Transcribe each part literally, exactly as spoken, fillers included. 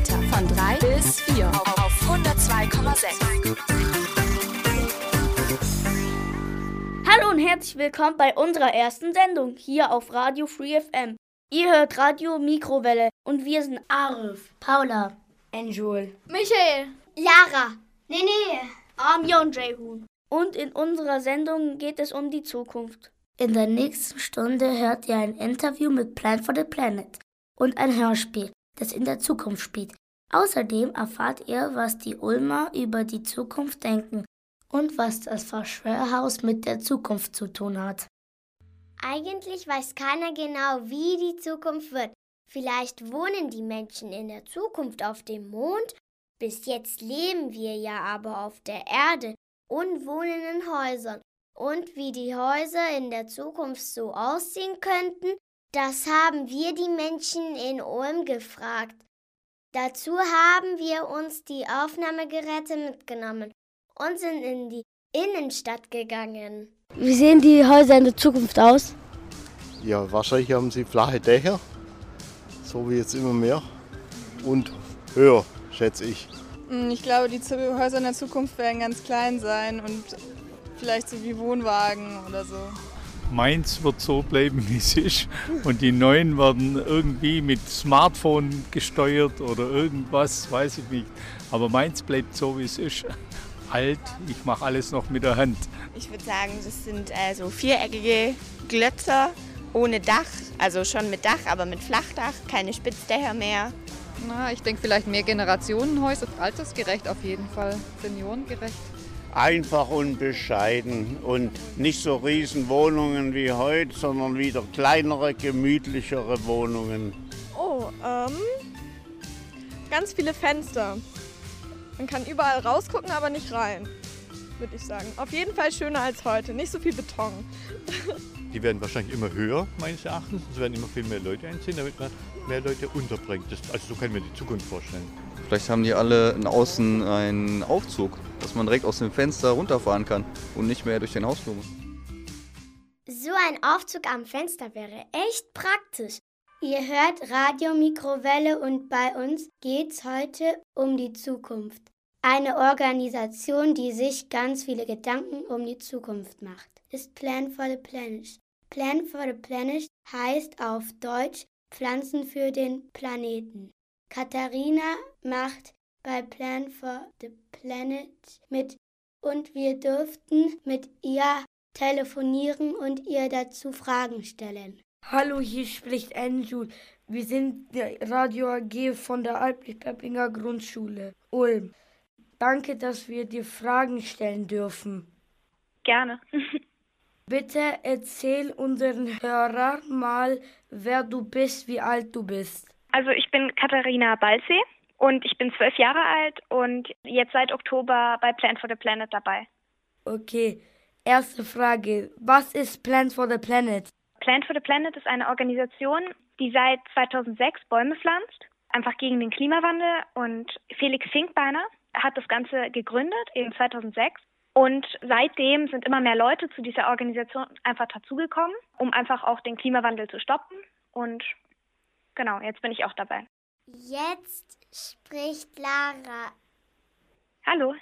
weiter von drei bis vier auf hundertzwei Komma sechs. Hallo und herzlich willkommen bei unserer ersten Sendung hier auf Radio Free F M. Ihr hört Radio Mikrowelle und wir sind Arif, Paula, Enjul, Michael, Lara, Nene, Amia und Jehun. Und in unserer Sendung geht es um die Zukunft. In der nächsten Stunde hört ihr ein Interview mit Plan for the Planet und ein Hörspiel, das in der Zukunft spielt. Außerdem erfahrt ihr, was die Ulmer über die Zukunft denken und was das Verschwörhaus mit der Zukunft zu tun hat. Eigentlich weiß keiner genau, wie die Zukunft wird. Vielleicht wohnen die Menschen in der Zukunft auf dem Mond. Bis jetzt leben wir ja aber auf der Erde und wohnen in Häusern. Und wie die Häuser in der Zukunft so aussehen könnten, das haben wir die Menschen in Ulm gefragt. Dazu haben wir uns die Aufnahmegeräte mitgenommen und sind in die Innenstadt gegangen. Wie sehen die Häuser in der Zukunft aus? Ja, wahrscheinlich haben sie flache Dächer, so wie jetzt immer mehr, und höher, schätze ich. Ich glaube, die Häuser in der Zukunft werden ganz klein sein und vielleicht so wie Wohnwagen oder so. Meins wird so bleiben, wie es ist, und die neuen werden irgendwie mit Smartphone gesteuert oder irgendwas, weiß ich nicht. Aber meins bleibt so, wie es ist. Alt, ich mache alles noch mit der Hand. Ich würde sagen, das sind äh, so viereckige Glötzer ohne Dach, also schon mit Dach, aber mit Flachdach, keine Spitzdächer mehr. Na, ich denke vielleicht mehr Generationenhäuser, altersgerecht auf jeden Fall, seniorengerecht. Einfach und bescheiden und nicht so riesen Wohnungen wie heute, sondern wieder kleinere, gemütlichere Wohnungen. Oh, ähm, ganz viele Fenster. Man kann überall rausgucken, aber nicht rein, würde ich sagen. Auf jeden Fall schöner als heute, nicht so viel Beton. Die werden wahrscheinlich immer höher, meines Erachtens. Es werden immer viel mehr Leute einziehen, damit man mehr Leute unterbringt. Das, also so kann ich mir die Zukunft vorstellen. Vielleicht haben die alle in außen einen Aufzug, dass man direkt aus dem Fenster runterfahren kann und nicht mehr durch den Hausflur muss. So ein Aufzug am Fenster wäre echt praktisch. Ihr hört Radio Mikrowelle und bei uns geht's heute um die Zukunft. Eine Organisation, die sich ganz viele Gedanken um die Zukunft macht, ist Plan for the Planet. Plan for the Planet heißt auf Deutsch Pflanzen für den Planeten. Katharina macht bei Plan for the Planet mit und wir dürften mit ihr telefonieren und ihr dazu Fragen stellen. Hallo, hier spricht Enjul. Wir sind der Radio A G von der Albrecht-Peppinger Grundschule Ulm. Danke, dass wir dir Fragen stellen dürfen. Gerne. Bitte erzähl unseren Hörern mal, wer du bist, wie alt du bist. Also ich bin Katharina Balsee und ich bin zwölf Jahre alt und jetzt seit Oktober bei Plan for the Planet dabei. Okay, erste Frage. Was ist Plan for the Planet? Plan for the Planet ist eine Organisation, die seit zweitausendsechs Bäume pflanzt, einfach gegen den Klimawandel. Und Felix Finkbeiner hat das Ganze gegründet, eben zweitausendsechs. Und seitdem sind immer mehr Leute zu dieser Organisation einfach dazugekommen, um einfach auch den Klimawandel zu stoppen. Und genau, jetzt bin ich auch dabei. Jetzt spricht Lara. Hallo.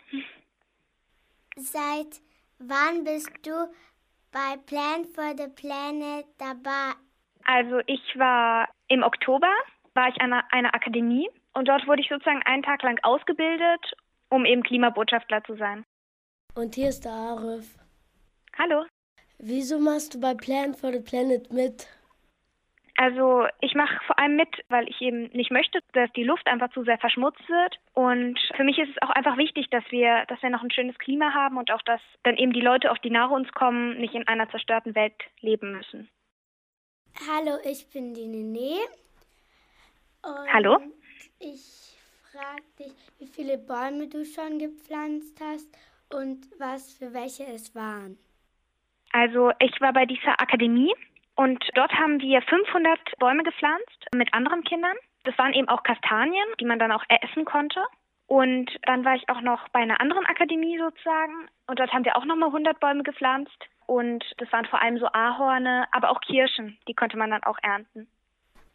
Seit wann bist du bei Plan for the Planet dabei? Also ich war im Oktober, war ich an einer, einer Akademie und dort wurde ich sozusagen einen Tag lang ausgebildet, um eben Klimabotschafter zu sein. Und hier ist der Arif. Hallo. Wieso machst du bei Plan for the Planet mit? Also ich mache vor allem mit, weil ich eben nicht möchte, dass die Luft einfach zu sehr verschmutzt wird. Und für mich ist es auch einfach wichtig, dass wir, dass wir noch ein schönes Klima haben und auch, dass dann eben die Leute, auch die nach uns kommen, nicht in einer zerstörten Welt leben müssen. Hallo, ich bin die Nene. Und Hallo. Ich frage dich, wie viele Bäume du schon gepflanzt hast und was für welche es waren. Also ich war bei dieser Akademie. Und dort haben wir fünfhundert Bäume gepflanzt mit anderen Kindern. Das waren eben auch Kastanien, die man dann auch essen konnte. Und dann war ich auch noch bei einer anderen Akademie sozusagen. Und dort haben wir auch nochmal hundert Bäume gepflanzt. Und das waren vor allem so Ahorne, aber auch Kirschen. Die konnte man dann auch ernten.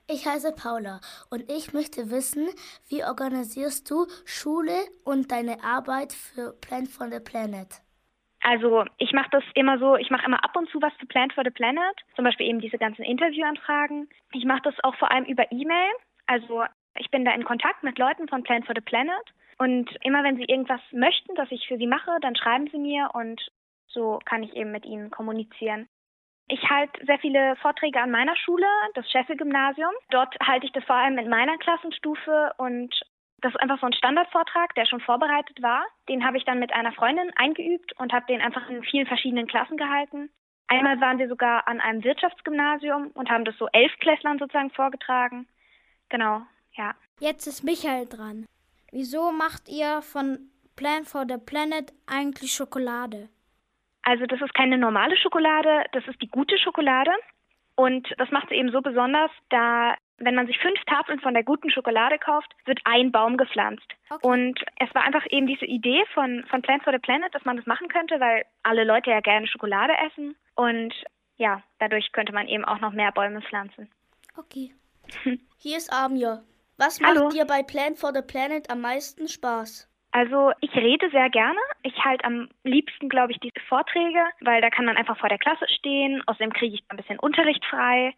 Ich heiße Paula und ich möchte wissen, wie organisierst du Schule und deine Arbeit für Plant for the Planet? Also ich mache das immer so, ich mache immer ab und zu was zu Plant for the Planet, zum Beispiel eben diese ganzen Interviewanfragen. Ich mache das auch vor allem über E-Mail, also ich bin da in Kontakt mit Leuten von Plant for the Planet und immer wenn sie irgendwas möchten, das ich für sie mache, dann schreiben sie mir und so kann ich eben mit ihnen kommunizieren. Ich halte sehr viele Vorträge an meiner Schule, das Scheffel-Gymnasium. Dort halte ich das vor allem in meiner Klassenstufe und das ist einfach so ein Standardvortrag, der schon vorbereitet war. Den habe ich dann mit einer Freundin eingeübt und habe den einfach in vielen verschiedenen Klassen gehalten. Einmal waren wir sogar an einem Wirtschaftsgymnasium und haben das so Elfklässlern sozusagen vorgetragen. Genau, ja. Jetzt ist Michael dran. Wieso macht ihr von Plant for the Planet eigentlich Schokolade? Also das ist keine normale Schokolade, das ist die gute Schokolade. Und das macht sie eben so besonders, da wenn man sich fünf Tafeln von der guten Schokolade kauft, wird ein Baum gepflanzt. Okay. Und es war einfach eben diese Idee von, von Plant for the Planet, dass man das machen könnte, weil alle Leute ja gerne Schokolade essen. Und ja, dadurch könnte man eben auch noch mehr Bäume pflanzen. Okay. Hier ist Amir. Was Hallo. macht dir bei Plant for the Planet am meisten Spaß? Also ich rede sehr gerne. Ich halte am liebsten, glaube ich, diese Vorträge, weil da kann man einfach vor der Klasse stehen. Außerdem kriege ich ein bisschen Unterricht frei.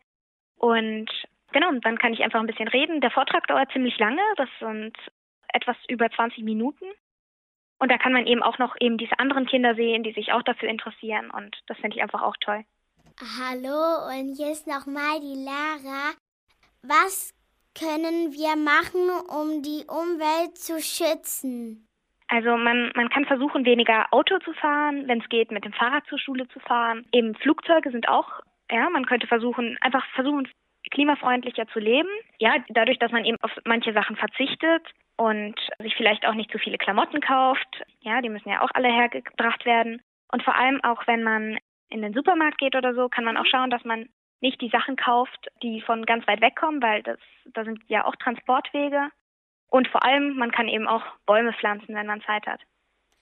Und genau, dann kann ich einfach ein bisschen reden. Der Vortrag dauert ziemlich lange. Das sind etwas über zwanzig Minuten. Und da kann man eben auch noch eben diese anderen Kinder sehen, die sich auch dafür interessieren. Und das finde ich einfach auch toll. Hallo, und hier ist nochmal die Lara. Was können wir machen, um die Umwelt zu schützen? Also man, man kann versuchen, weniger Auto zu fahren, wenn es geht, mit dem Fahrrad zur Schule zu fahren. Eben Flugzeuge sind auch, ja, man könnte versuchen, einfach versuchen, klimafreundlicher zu leben. Ja, dadurch, dass man eben auf manche Sachen verzichtet und sich vielleicht auch nicht zu viele Klamotten kauft. Ja, die müssen ja auch alle hergebracht werden. Und vor allem auch, wenn man in den Supermarkt geht oder so, kann man auch schauen, dass man nicht die Sachen kauft, die von ganz weit weg kommen, weil das, da sind ja auch Transportwege. Und vor allem, man kann eben auch Bäume pflanzen, wenn man Zeit hat.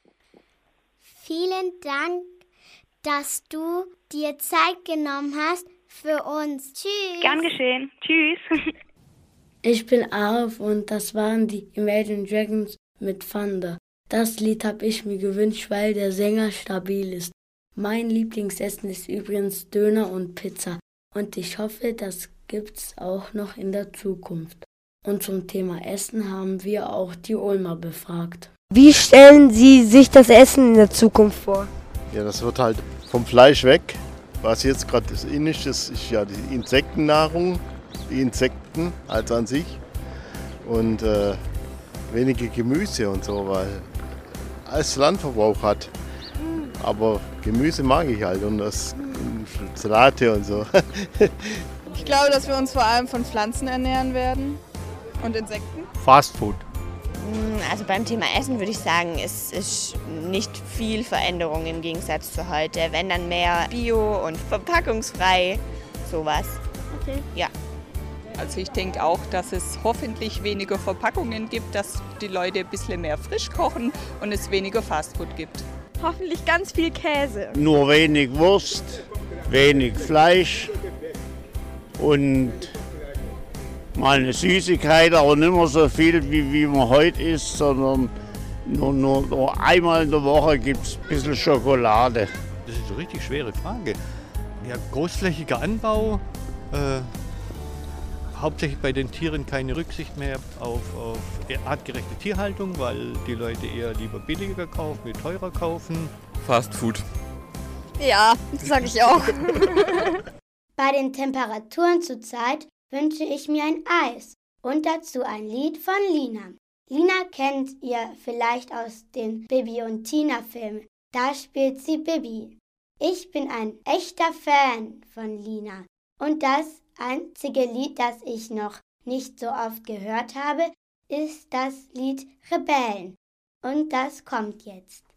Vielen Dank, dass du dir Zeit genommen hast für uns. Tschüss. Gern geschehen. Tschüss. Ich bin Arif und das waren die Imagine Dragons mit Thunder. Das Lied habe ich mir gewünscht, weil der Sänger stabil ist. Mein Lieblingsessen ist übrigens Döner und Pizza. Und ich hoffe, das gibt's auch noch in der Zukunft. Und zum Thema Essen haben wir auch die Ulmer befragt. Wie stellen Sie sich das Essen in der Zukunft vor? Ja, das wird halt vom Fleisch weg. Was jetzt gerade das in ist, das ist ja die Insektennahrung, die Insekten als an sich. Und äh, wenige Gemüse und so, weil alles Landverbrauch hat. Aber Gemüse mag ich halt und das Salate und so. Ich glaube, dass wir uns vor allem von Pflanzen ernähren werden und Insekten. Fast Food. Also beim Thema Essen würde ich sagen, es ist nicht viel Veränderung im Gegensatz zu heute. Wenn dann mehr Bio und verpackungsfrei, sowas. Okay. Ja. Also ich denke auch, dass es hoffentlich weniger Verpackungen gibt, dass die Leute ein bisschen mehr frisch kochen und es weniger Fastfood gibt. Hoffentlich ganz viel Käse. Nur wenig Wurst, wenig Fleisch und mal eine Süßigkeit, aber nicht mehr so viel, wie, wie man heute isst, sondern nur, nur, nur einmal in der Woche gibt es ein bisschen Schokolade. Das ist eine richtig schwere Frage. Ja, großflächiger Anbau, äh, hauptsächlich bei den Tieren keine Rücksicht mehr auf, auf artgerechte Tierhaltung, weil die Leute eher lieber billiger kaufen, wie teurer kaufen. Fast Food. Ja, das sage ich auch. Bei den Temperaturen zurzeit wünsche ich mir ein Eis und dazu ein Lied von Lina. Lina kennt ihr vielleicht aus den Bibi und Tina Filmen. Da spielt sie Bibi. Ich bin ein echter Fan von Lina. Und das einzige Lied, das ich noch nicht so oft gehört habe, ist das Lied Rebellen. Und das kommt jetzt.